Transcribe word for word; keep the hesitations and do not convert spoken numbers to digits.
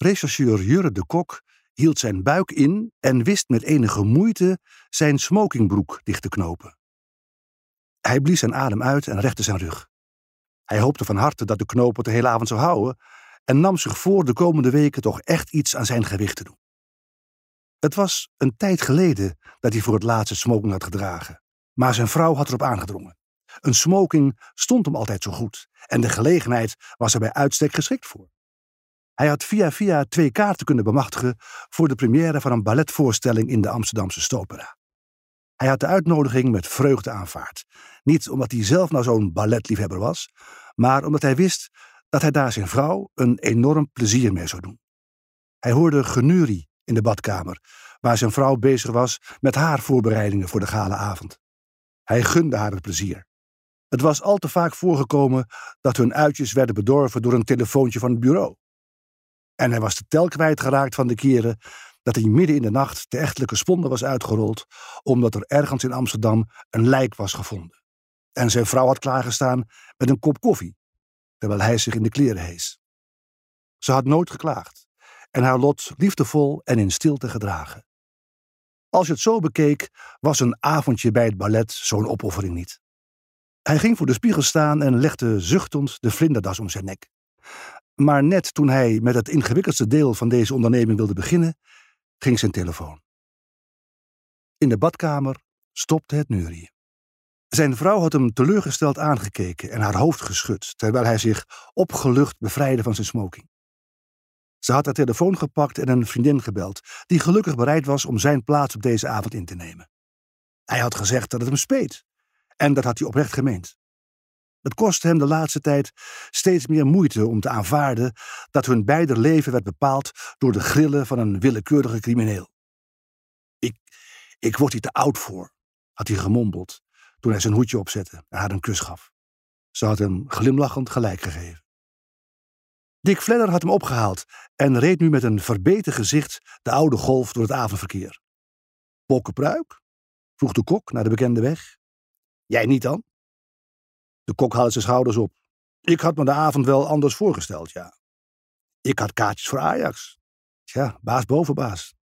Rechercheur Jurre de Kok hield zijn buik in en wist met enige moeite zijn smokingbroek dicht te knopen. Hij blies zijn adem uit en rechtte zijn rug. Hij hoopte van harte dat de knoop het de hele avond zou houden en nam zich voor de komende weken toch echt iets aan zijn gewicht te doen. Het was een tijd geleden dat hij voor het laatst het smoking had gedragen, maar zijn vrouw had erop aangedrongen. Een smoking stond hem altijd zo goed en de gelegenheid was er bij uitstek geschikt voor. Hij had via via twee kaarten kunnen bemachtigen voor de première van een balletvoorstelling in de Amsterdamse Stopera. Hij had de uitnodiging met vreugde aanvaard. Niet omdat hij zelf nou zo'n balletliefhebber was, maar omdat hij wist dat hij daar zijn vrouw een enorm plezier mee zou doen. Hij hoorde geneurie in de badkamer, waar zijn vrouw bezig was met haar voorbereidingen voor de gala avond. Hij gunde haar het plezier. Het was al te vaak voorgekomen dat hun uitjes werden bedorven door een telefoontje van het bureau. En hij was de tel kwijtgeraakt van de keren dat hij midden in de nacht de echtelijke sponde was uitgerold, omdat er ergens in Amsterdam een lijk was gevonden. En zijn vrouw had klaargestaan met een kop koffie, terwijl hij zich in de kleren hees. Ze had nooit geklaagd en haar lot liefdevol en in stilte gedragen. Als je het zo bekeek, was een avondje bij het ballet zo'n opoffering niet. Hij ging voor de spiegel staan en legde zuchtend de vlinderdas om zijn nek. Maar net toen hij met het ingewikkeldste deel van deze onderneming wilde beginnen, ging zijn telefoon. In de badkamer stopte het neurieën. Zijn vrouw had hem teleurgesteld aangekeken en haar hoofd geschud, terwijl hij zich opgelucht bevrijdde van zijn smoking. Ze had haar telefoon gepakt en een vriendin gebeld, die gelukkig bereid was om zijn plaats op deze avond in te nemen. Hij had gezegd dat het hem speet, en dat had hij oprecht gemeend. Het kostte hem de laatste tijd steeds meer moeite om te aanvaarden dat hun beider leven werd bepaald door de grillen van een willekeurige crimineel. Ik, ik word hier te oud voor, had hij gemompeld toen hij zijn hoedje opzette en haar een kus gaf. Ze had hem glimlachend gelijk gegeven. Dick Fledder had hem opgehaald en reed nu met een verbeten gezicht de oude golf door het avondverkeer. Pokkenpruik? Vroeg de kok naar de bekende weg. Jij niet dan? De kok haalde zijn schouders op. Ik had me de avond wel anders voorgesteld, ja. Ik had kaartjes voor Ajax. Tja, baas boven baas.